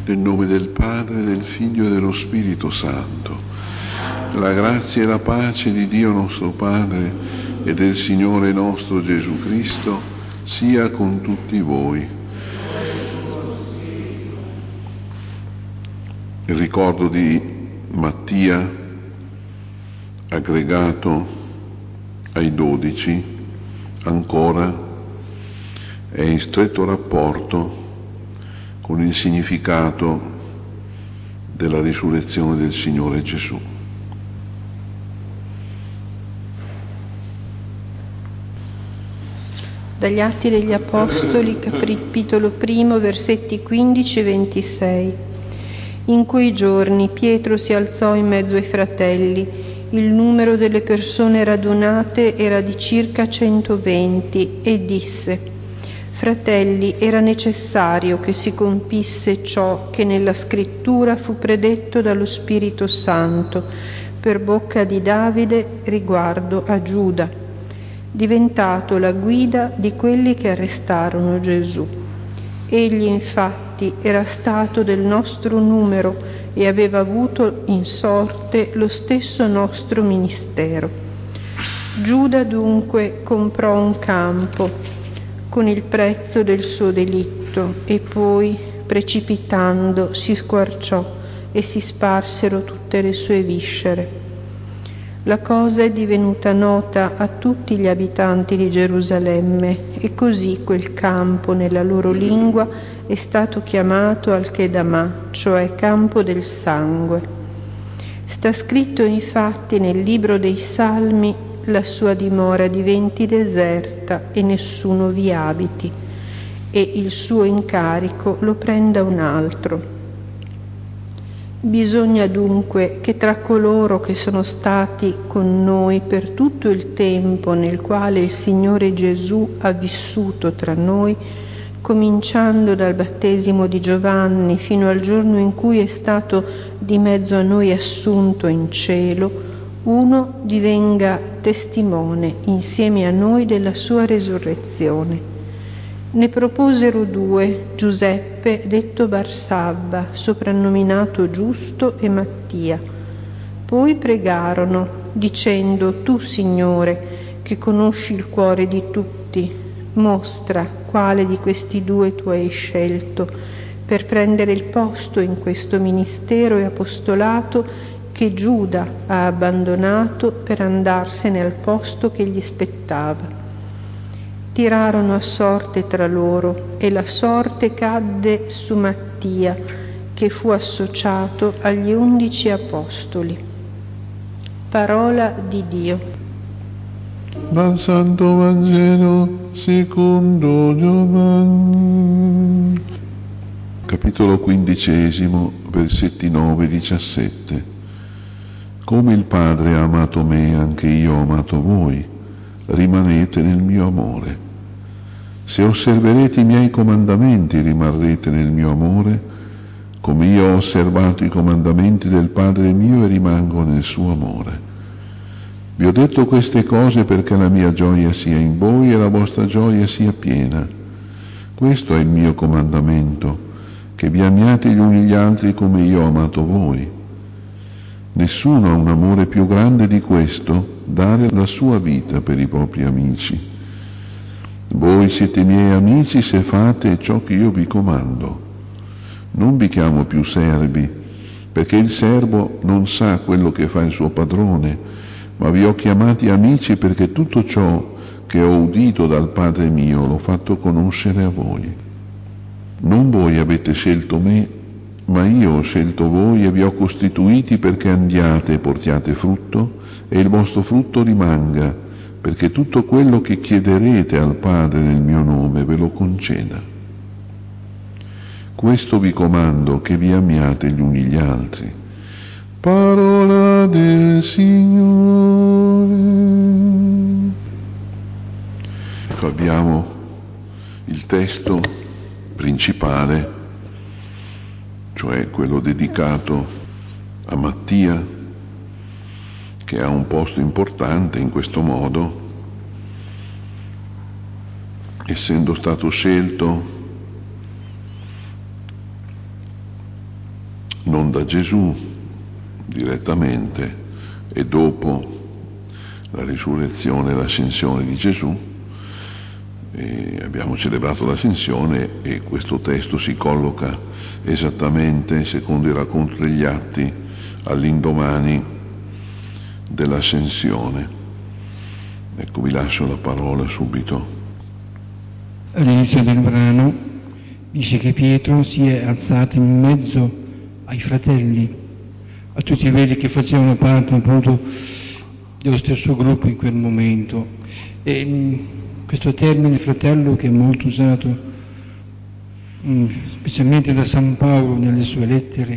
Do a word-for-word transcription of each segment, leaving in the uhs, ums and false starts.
Nel nome del Padre, del Figlio e dello Spirito Santo. La grazia e la pace di Dio nostro Padre e del Signore nostro Gesù Cristo sia con tutti voi. Il ricordo di Mattia, aggregato ai dodici, ancora è in stretto rapporto con il significato della risurrezione del Signore Gesù. Dagli Atti degli Apostoli, capitolo primo, versetti quindici e ventisei. In quei giorni Pietro si alzò in mezzo ai fratelli. Il numero delle persone radunate era di circa centoventi e disse: Fratelli, era necessario che si compisse ciò che nella Scrittura fu predetto dallo Spirito Santo per bocca di Davide riguardo a Giuda, diventato la guida di quelli che arrestarono Gesù. Egli infatti era stato del nostro numero e aveva avuto in sorte lo stesso nostro ministero. Giuda dunque comprò un campo con il prezzo del suo delitto e poi, precipitando, si squarciò e si sparsero tutte le sue viscere. La cosa è divenuta nota a tutti gli abitanti di Gerusalemme e così quel campo nella loro lingua è stato chiamato Al-Kedamah, cioè campo del sangue. Sta scritto infatti nel libro dei Salmi: la sua dimora diventi deserta e nessuno vi abiti, e il suo incarico lo prenda un altro. Bisogna dunque che tra coloro che sono stati con noi per tutto il tempo nel quale il Signore Gesù ha vissuto tra noi, cominciando dal battesimo di Giovanni fino al giorno in cui è stato di mezzo a noi assunto in cielo, uno divenga testimone insieme a noi della sua resurrezione. Ne proposero due, Giuseppe, detto Barsabba, soprannominato Giusto, e Mattia. Poi pregarono, dicendo: Tu, Signore, che conosci il cuore di tutti, mostra quale di questi due tu hai scelto per prendere il posto in questo ministero e apostolato che Giuda ha abbandonato per andarsene al posto che gli spettava. Tirarono a sorte tra loro e la sorte cadde su Mattia, che fu associato agli undici apostoli. Parola di Dio. Dal Santo Vangelo secondo Giovanni. Capitolo quindicesimo, versetti nove e diciassette. Come il Padre ha amato me, anche io ho amato voi, rimanete nel mio amore. Se osserverete i miei comandamenti, rimarrete nel mio amore, come io ho osservato i comandamenti del Padre mio e rimango nel suo amore. Vi ho detto queste cose perché la mia gioia sia in voi e la vostra gioia sia piena. Questo è il mio comandamento, che vi amiate gli uni gli altri come io ho amato voi. Nessuno ha un amore più grande di questo, dare la sua vita per i propri amici. Voi siete miei amici se fate ciò che io vi comando. Non vi chiamo più servi, perché il servo non sa quello che fa il suo padrone, ma vi ho chiamati amici perché tutto ciò che ho udito dal Padre mio l'ho fatto conoscere a voi. Non voi avete scelto me, ma io ho scelto voi e vi ho costituiti perché andiate e portiate frutto e il vostro frutto rimanga, perché tutto quello che chiederete al Padre nel mio nome ve lo conceda. Questo vi comando, che vi amiate gli uni gli altri. Parola del Signore. Ecco, abbiamo il testo principale, cioè quello dedicato a Mattia, che ha un posto importante in questo modo, essendo stato scelto da Gesù direttamente e dopo la risurrezione e l'ascensione di Gesù. E abbiamo celebrato l'ascensione e questo testo si colloca esattamente, secondo il racconto degli Atti, all'indomani dell'ascensione. Ecco, vi lascio la parola subito. All'inizio del brano dice che Pietro si è alzato in mezzo ai fratelli, a tutti quelli che facevano parte appunto dello stesso gruppo in quel momento. E questo termine fratello, che è molto usato mh, specialmente da San Paolo nelle sue lettere,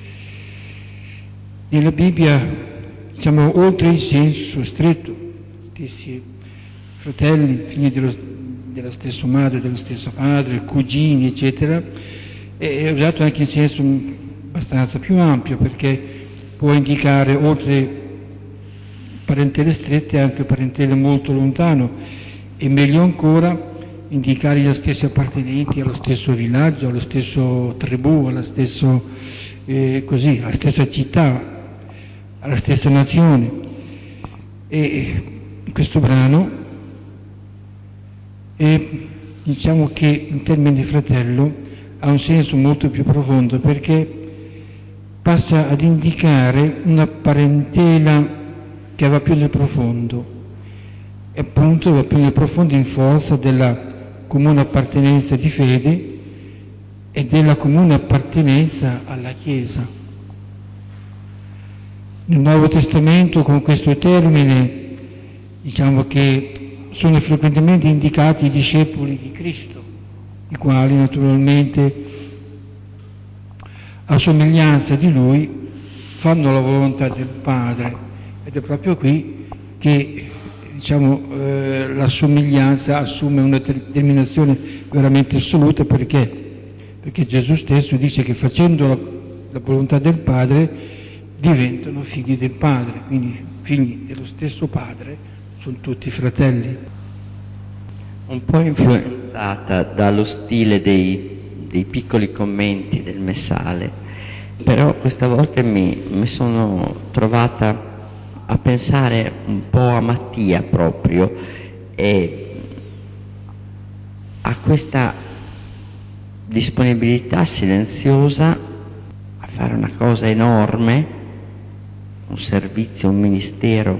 nella Bibbia, diciamo, oltre il senso stretto, stessi fratelli, figli dello, della stessa madre, dello stesso padre, cugini, eccetera, è usato anche in senso abbastanza più ampio, perché può indicare, oltre parentele strette, anche parentele molto lontano, e meglio ancora indicare gli stessi appartenenti allo stesso villaggio, allo stesso tribù, alla, stesso, eh, così, alla stessa città, alla stessa nazione. E in questo brano e diciamo che il termine fratello ha un senso molto più profondo, perché passa ad indicare una parentela che va più nel profondo, e appunto va più nel profondo in forza della comune appartenenza di fede e della comune appartenenza alla Chiesa. Nel Nuovo Testamento con questo termine diciamo che sono frequentemente indicati i discepoli di Cristo, i quali naturalmente a somiglianza di Lui fanno la volontà del Padre, ed è proprio qui che diciamo eh, la somiglianza assume una determinazione veramente assoluta, perché perché Gesù stesso dice che facendo la, la volontà del Padre diventano figli del Padre, quindi figli dello stesso Padre sono tutti fratelli. Un po' influenzata dallo stile dei, dei piccoli commenti del Messale, però questa volta mi, mi sono trovata a pensare un po' a Mattia proprio, e a questa disponibilità silenziosa a fare una cosa enorme, un servizio, un ministero.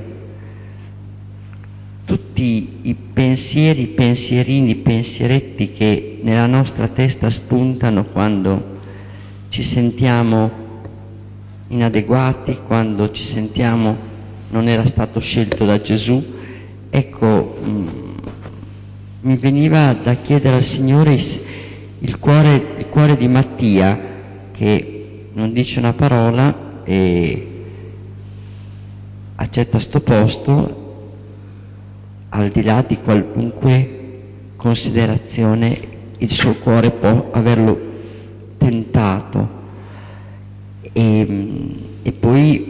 Tutti i pensieri, pensierini, pensieretti che nella nostra testa spuntano quando ci sentiamo inadeguati, quando ci sentiamo non era stato scelto da Gesù. Ecco, mh, mi veniva da chiedere al Signore il, il, cuore, il cuore di Mattia, che non dice una parola e accetta sto posto al di là di qualunque considerazione il suo cuore può averlo tentato. E, e poi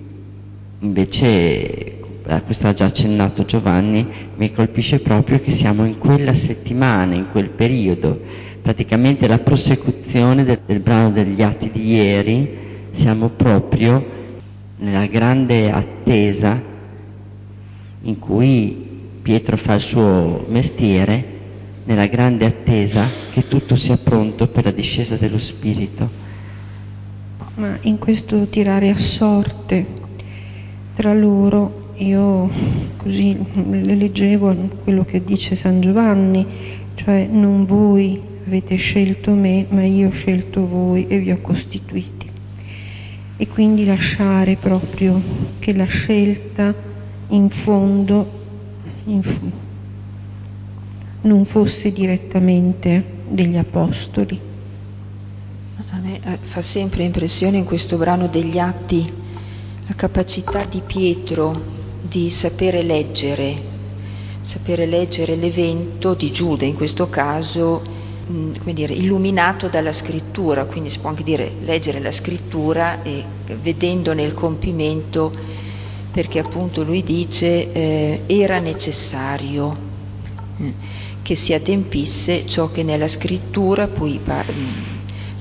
invece, questo ha già accennato Giovanni, mi colpisce proprio che siamo in quella settimana, in quel periodo, praticamente la prosecuzione del, del brano degli Atti di ieri, siamo proprio nella grande attesa in cui Pietro fa il suo mestiere, nella grande attesa che tutto sia pronto per la discesa dello Spirito. Ma in questo tirare a sorte tra loro, io così le leggevo quello che dice San Giovanni, cioè non voi avete scelto me, ma io ho scelto voi e vi ho costituiti. E quindi lasciare proprio che la scelta in fondo, in f- non fosse direttamente degli apostoli. A me fa sempre impressione in questo brano degli Atti la capacità di Pietro di sapere leggere, sapere leggere l'evento di Giuda, in questo caso, mh, come dire, illuminato dalla scrittura, quindi si può anche dire leggere la scrittura e vedendone il compimento, perché appunto lui dice eh, era necessario mh, che si adempisse ciò che nella scrittura, poi par- mh,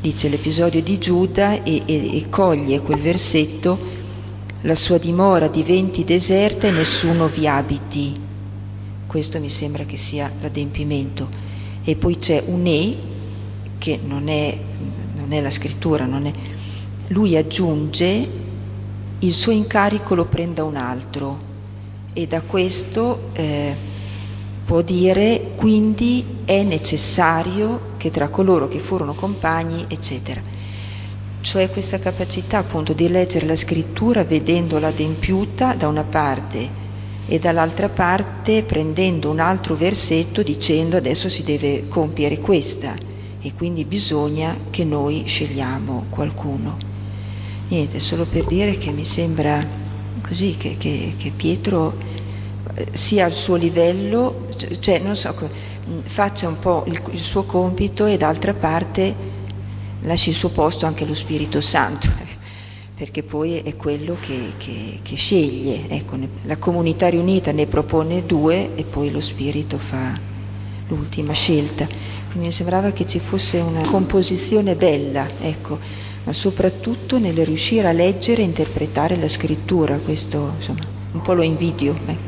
dice l'episodio di Giuda e, e, e coglie quel versetto: la sua dimora diventi deserta e nessuno vi abiti. Questo mi sembra che sia l'adempimento. E poi c'è un e che non è, non è la scrittura, non è, lui aggiunge: il suo incarico lo prenda un altro, e da questo eh, può dire quindi è necessario che tra coloro che furono compagni, eccetera. Cioè questa capacità appunto di leggere la scrittura vedendola adempiuta da una parte e dall'altra parte prendendo un altro versetto dicendo adesso si deve compiere questa e quindi bisogna che noi scegliamo qualcuno. Niente, solo per dire che mi sembra così che, che, che Pietro sia al suo livello, cioè non so, faccia un po' il, il suo compito e d'altra parte lasci il suo posto anche allo Spirito Santo, perché poi è quello che, che, che sceglie. Ecco, la comunità riunita ne propone due e poi lo Spirito fa l'ultima scelta. Quindi mi sembrava che ci fosse una composizione bella, ecco, ma soprattutto nel riuscire a leggere e interpretare la scrittura. Questo insomma un po' lo invidio, ecco.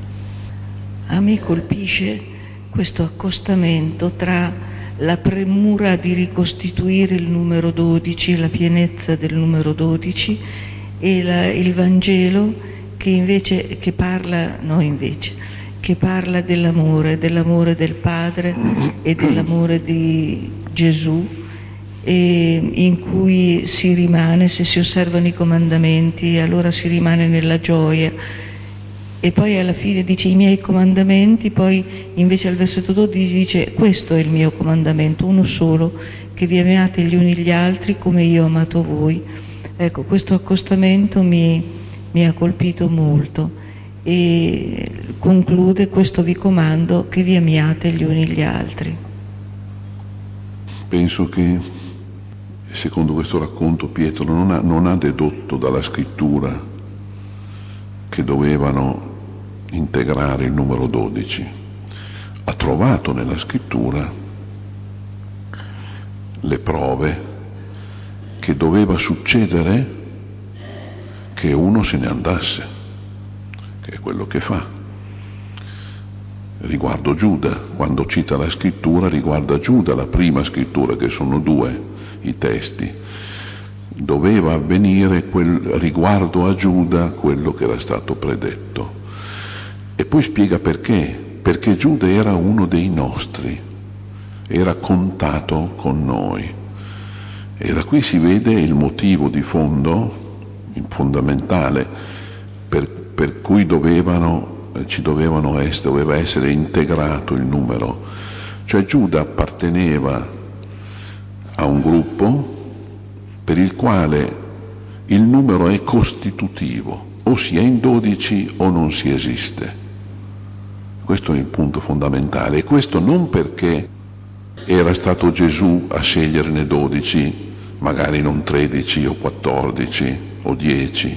A me colpisce questo accostamento tra la premura di ricostituire il numero dodici, la pienezza del numero dodici, e la, il Vangelo che invece che parla, no invece, che parla dell'amore, dell'amore del Padre e dell'amore di Gesù, e in cui si rimane, se si osservano i comandamenti, allora si rimane nella gioia. E poi alla fine dice i miei comandamenti, poi invece al versetto dodici dice questo è il mio comandamento, uno solo, che vi amiate gli uni gli altri come io ho amato voi. Ecco, questo accostamento mi, mi ha colpito molto e conclude: questo vi comando, che vi amiate gli uni gli altri. Penso che secondo questo racconto Pietro non ha, non ha dedotto dalla scrittura che dovevano integrare il numero dodici, ha trovato nella scrittura le prove che doveva succedere che uno se ne andasse, che è quello che fa. Riguardo Giuda, quando cita la scrittura riguarda Giuda, la prima scrittura, che sono due i testi, doveva avvenire quel, riguardo a Giuda quello che era stato predetto. E poi spiega perché, perché Giuda era uno dei nostri, era contato con noi. E da qui si vede il motivo di fondo, il fondamentale, per, per cui dovevano, ci dovevano essere, doveva essere integrato il numero. Cioè Giuda apparteneva a un gruppo per il quale il numero è costitutivo, o si è in dodici o non si esiste. Questo è il punto fondamentale, e questo non perché era stato Gesù a sceglierne dodici, magari non tredici o quattordici o dieci,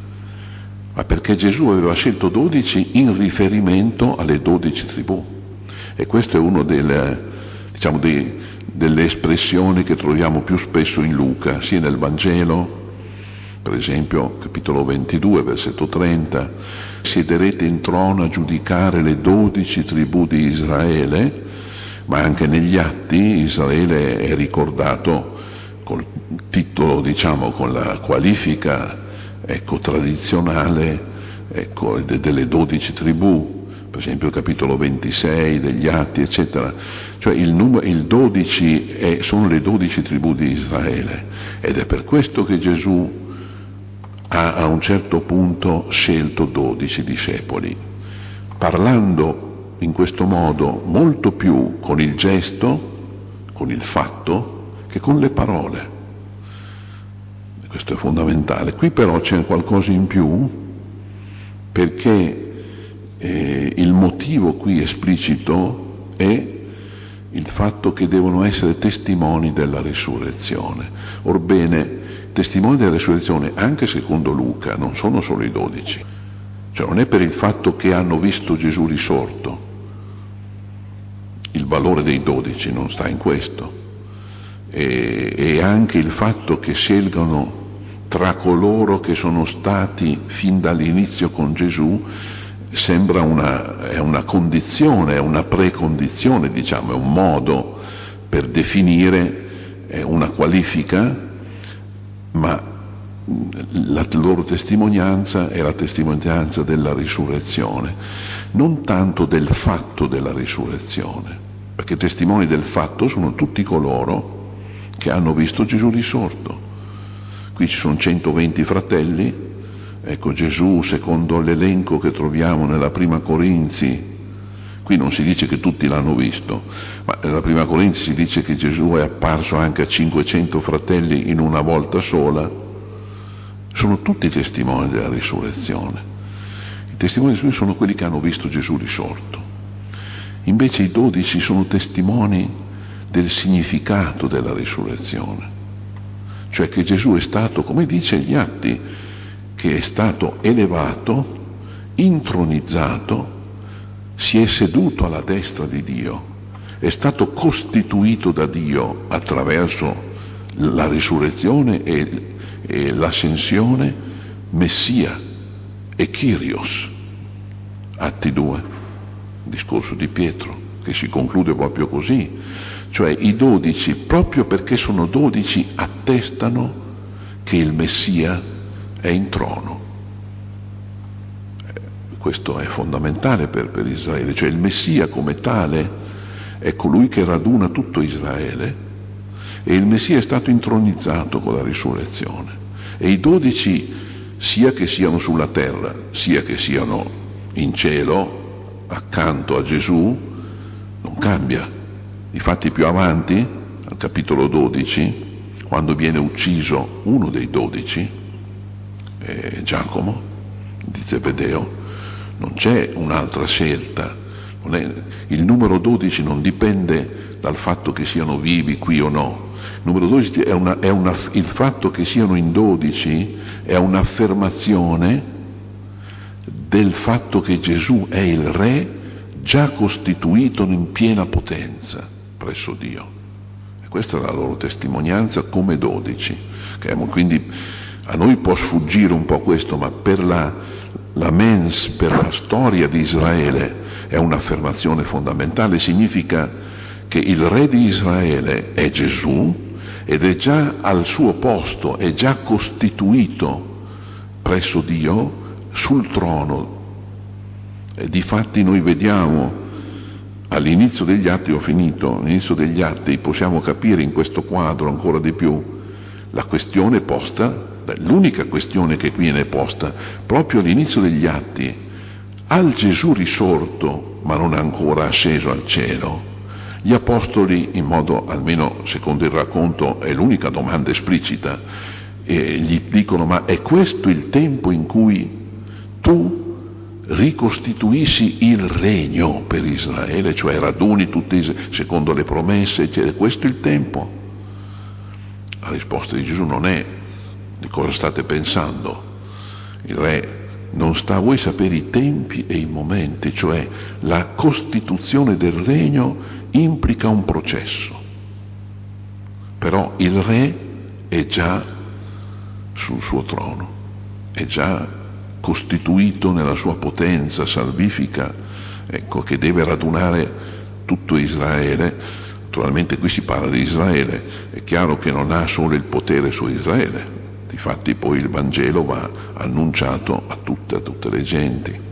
ma perché Gesù aveva scelto dodici in riferimento alle dodici tribù. E questo è uno delle, diciamo, dei, delle espressioni che troviamo più spesso in Luca, sia nel Vangelo, per esempio capitolo ventidue, versetto trenta, siederete in trono a giudicare le dodici tribù di Israele, ma anche negli Atti Israele è ricordato col titolo, diciamo, con la qualifica, ecco, tradizionale, ecco, de, delle dodici tribù, per esempio il capitolo ventisei degli Atti, eccetera. Cioè il, numero, il dodici è, sono le dodici tribù di Israele, ed è per questo che Gesù ha a un certo punto scelto dodici discepoli, parlando in questo modo molto più con il gesto, con il fatto, che con le parole. Questo è fondamentale. Qui però c'è qualcosa in più, perché eh, il motivo qui esplicito è il fatto che devono essere testimoni della risurrezione. Orbene, testimoni della risurrezione, anche secondo Luca, non sono solo i dodici. Cioè non è per il fatto che hanno visto Gesù risorto. Il valore dei dodici non sta in questo, e, e anche il fatto che scelgano tra coloro che sono stati fin dall'inizio con Gesù sembra una, è una condizione, è una precondizione, diciamo, è un modo per definire, è una qualifica, ma la loro testimonianza è la testimonianza della risurrezione, non tanto del fatto della risurrezione, perché testimoni del fatto sono tutti coloro che hanno visto Gesù risorto. Qui ci sono centoventi fratelli, ecco Gesù secondo l'elenco che troviamo nella prima Corinzi, qui non si dice che tutti l'hanno visto, ma nella prima Corinzi si dice che Gesù è apparso anche a cinquecento fratelli in una volta sola. Sono tutti testimoni della risurrezione. I testimoni della risurrezione sono quelli che hanno visto Gesù risorto. Invece i dodici sono testimoni del significato della risurrezione, cioè che Gesù è stato, come dice gli Atti, che è stato elevato, intronizzato, si è seduto alla destra di Dio, è stato costituito da Dio attraverso la risurrezione e, e l'ascensione Messia e Kyrios. Atti due, discorso di Pietro, che si conclude proprio così, cioè i dodici, proprio perché sono dodici, attestano che il Messia è in trono. Questo è fondamentale per, per Israele, cioè il Messia come tale è colui che raduna tutto Israele e il Messia è stato intronizzato con la risurrezione e i dodici, sia che siano sulla terra sia che siano in cielo accanto a Gesù, non cambia. Difatti più avanti, al capitolo dodici, quando viene ucciso uno dei dodici, eh, Giacomo di Zebedeo, non c'è un'altra scelta. Non è, il numero dodici non dipende dal fatto che siano vivi qui o no. Il numero dodici è una, è una, il fatto che siano in dodici è un'affermazione del fatto che Gesù è il Re già costituito in piena potenza presso Dio. E questa è la loro testimonianza come dodici. Quindi a noi può sfuggire un po' questo, ma per la, la mens, per la storia di Israele è un'affermazione fondamentale, significa che il Re di Israele è Gesù ed è già al suo posto, è già costituito presso Dio sul trono. E difatti noi vediamo all'inizio degli Atti, ho finito, all'inizio degli Atti possiamo capire in questo quadro ancora di più la questione posta, l'unica questione che viene posta proprio all'inizio degli Atti, al Gesù risorto ma non ancora asceso al cielo. Gli apostoli, in modo, almeno secondo il racconto, è l'unica domanda esplicita, e gli dicono: ma è questo il tempo in cui tu ricostituisci il regno per Israele, cioè raduni tutti secondo le promesse, cioè, è questo il tempo? La risposta di Gesù non è: di cosa state pensando? Il Re non sta a voi sapere i tempi e i momenti, cioè la costituzione del regno implica un processo, però il Re è già sul suo trono, è già costituito nella sua potenza salvifica, ecco, che deve radunare tutto Israele. Naturalmente qui si parla di Israele, è chiaro che non ha solo il potere su Israele, difatti poi il Vangelo va annunciato a tutte, a tutte le genti.